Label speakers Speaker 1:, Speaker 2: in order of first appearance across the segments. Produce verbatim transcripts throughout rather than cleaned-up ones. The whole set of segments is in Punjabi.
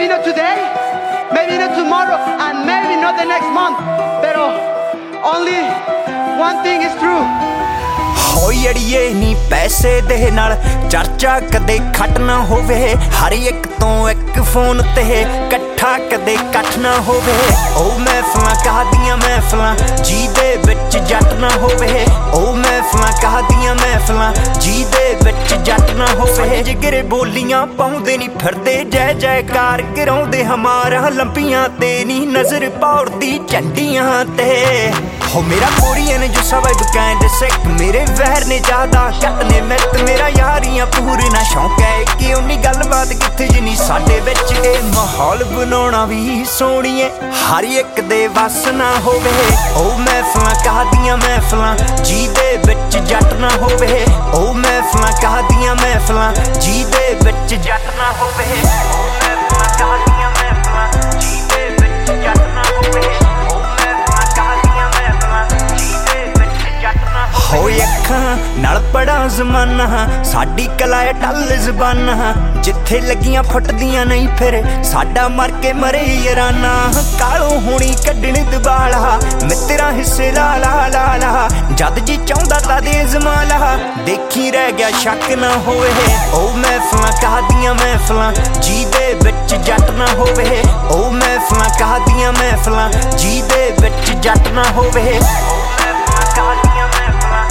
Speaker 1: Maybe not today, maybe not tomorrow, and maybe not the next month. Pero only one thing is true.
Speaker 2: ਹੋਈ ਅੜੀਏ ਨੀ ਪੈਸੇ ਦੇ ਨਾਲ ਚਰਚਾ ਕਦੇ ਖੱਟ ਨਾ ਹੋਵੇ, ਹਰ ਇੱਕ ਤੋਂ ਇੱਕ ਫੋਨ ਤੇ ਇਕੱਠਾ ਕਦੇ ਕੱਠ ਨਾ ਹੋਵੇ। ਉਹ ਮਹਿਫਲਾਂ ਕਹਦੀਆਂ ਮਹਿਫਲਾਂ ਜਿਹਦੇ ਵਿੱਚ ਜੱਟ ਨਾ ਹੋਵੇ, ਉਹ ਮਹਿਫਲਾਂ ਕਹਦੀਆਂ ਮਹਿਫਲਾਂ ਜਿਹਦੇ ਵਿੱਚ ਜੱਟ ਨਾ ਹੋਵੇ। ਜਿਗਰੇ ਬੋਲੀਆਂ ਪਾਉਂਦੇ ਨੀ ਫਿਰਦੇ ਜੈ ਜੈਕਾਰ ਕਰਾਉਂਦੇ ਹਮਾਰਾ ਲੰਪੀਆਂ ਤੇ ਨੀ ਨਜ਼ਰ ਪੌੜਦੀ ਝੰਡੀਆਂ ਤੇ। ਹੋ ਮੇਰਾ ਕੋਰੀਅਨ ਜੋ ਸਵੈ ਦੁਕਾਨ ਸਿੱਖ ਮੇਰੇ ਵਹਿਰ ਨੇ ਜ਼ਿਆਦਾ ਘੱਟ ਨੇ ਮਿੱਤ ਮੇਰਾ ਯਾਰੀਆਂ ਪੂਰਨਾ ਸ਼ੌਂਕ ਹੈ ਕਿ ਉਨੀ ਗੱਲਬਾਤ ਕਿੱਥੇ ਜਿੰਨੀ ਸਾਡੇ ਵਿੱਚ। ਇਹ ਮਾਹੌਲ ਬਣਾਉਣਾ ਵੀ ਸੋਹਣੀਏ ਹਰ ਇੱਕ ਦੇ ਵੱਸ ਨਾ ਹੋਵੇ। ਉਹ ਮਹਿਫਲਾਂ ਕਹਦੀਆਂ ਮਹਿਫਲਾਂ ਜਿਹਦੇ ਵਿੱਚ ਜੱਟ ਨਾ ਹੋਵੇ, ਉਹ ਮਹਿਫਲਾਂ ਕਹਦੀਆਂ ਮਹਿਫਲਾਂ ਜਿਹਦੇ ਵਿੱਚ ਜੱਟ ਨਾ ਹੋਵੇ। ਉਹ ਮਹਿਫਲਾਂ ਕਹਦੀਆਂ ਮਹਿਫਲਾਂ ਜਿਹਦੇ ਵਿੱਚ ਜੱਟ ਨਾ ਹੋਵੇ, ਉਹ ਮਹਿਫਲਾਂ ਕਹਦੀਆਂ ਮਹਿਫਲਾਂ ਜਿਹਦੇ ਵਿੱਚ ਜੱਟ ਨਾ ਹੋਵੇ। ਅੱਖਾਂ ਨਾਲ ਪੜਾ ਜ਼ਮਾਨਾ ਸਾਡੀ ਕਲਾ ਏ ਟੱਲ ਜ਼ਬਾਨਾਂ, ਜਿੱਥੇ ਲੱਗੀਆਂ ਫੁੱਟਦੀਆਂ ਨਹੀਂ ਫਿਰ ਸਾਡਾ ਮਰ ਕੇ ਮਰੇ ਯਾਰਾਨਾ। ਕਾਲੋਂ ਹੋਣੀ ਕੱਢਣ ਦਬਾਲਾ ਮਿੱਤਰਾਂ ਹਿੱਸੇ ਲਾ ਲਾ ਲਾ ਲਾ, ਜਦ ਜੀ ਚਾਹੁੰਦਾ ਤਾਂ ਦੇ ਜ਼ਮਾਲਾ ਦੇਖੀ ਰਹਿ ਗਿਆ ਸ਼ੱਕ ਨਾ ਹੋਵੇ। ਉਹ ਮਹਿਫਲਾਂ ਕਹਦੀਆਂ ਮਹਿਫਲਾਂ ਜਿਹਦੇ ਵਿੱਚ ਜੱਟ ਨਾ ਹੋਵੇ, ਉਹ ਮਹਿਫਲਾਂ ਕਹਦੀਆਂ ਮਹਿਫਲਾਂ ਜਿਹਦੇ ਵਿੱਚ ਜੱਟ ਨਾ ਹੋਵੇ। ਉਹ ਮਹਿਫਲਾਂ ਕਹਦੀਆਂ ਮਹਿਫਲਾਂ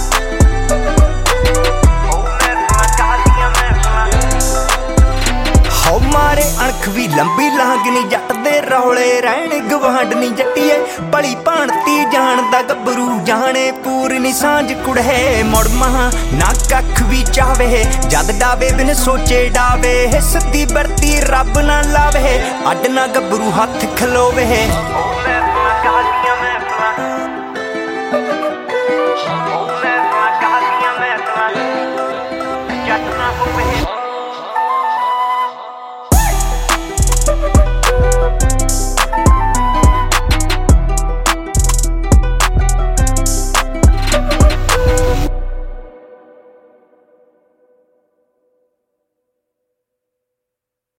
Speaker 2: ਮਾਰੇ ਅਣਖ ਵੀ ਲੰਬੀ ਲਾਂਗਨੀ ਜੱਟ ਦੇ ਰੌਲੇ ਰਹਿਣ ਗਵਾਂਢ ਨੀ ਜੱਟੀਏ ਭਲੀ ਭਾਣਤੀ ਜਾਣਦਾ ਗੱਭਰੂ ਜਾਣੇ ਪੂਰਨੀ ਸਾਂਝ ਕੁੜੇ। ਮੁੜ ਮਹਾਂ ਨਾ ਕੱਖ ਵੀ ਚਾਵੇ ਜਦ ਡਾਵੇ ਬਿਨ ਸੋਚੇ ਡਾਵੇ, ਸਿੱਧੀ ਵਰਤੀ ਰੱਬ ਨਾ ਲਾਵੇ ਅੱਡ ਨਾ ਗੱਭਰੂ ਹੱਥ ਖਲੋਵੇ। ਉਹ ਮਹਿਫਲਾਂ ਕਹਦੀਆਂ ਮਹਿਫਲਾਂ, ਉਹ ਮਹਿਫਲਾਂ ਕਹਦੀਆਂ ਮਹਿਫਲਾਂ ਜੱਟ ਨਾ ਹੋਵੇ।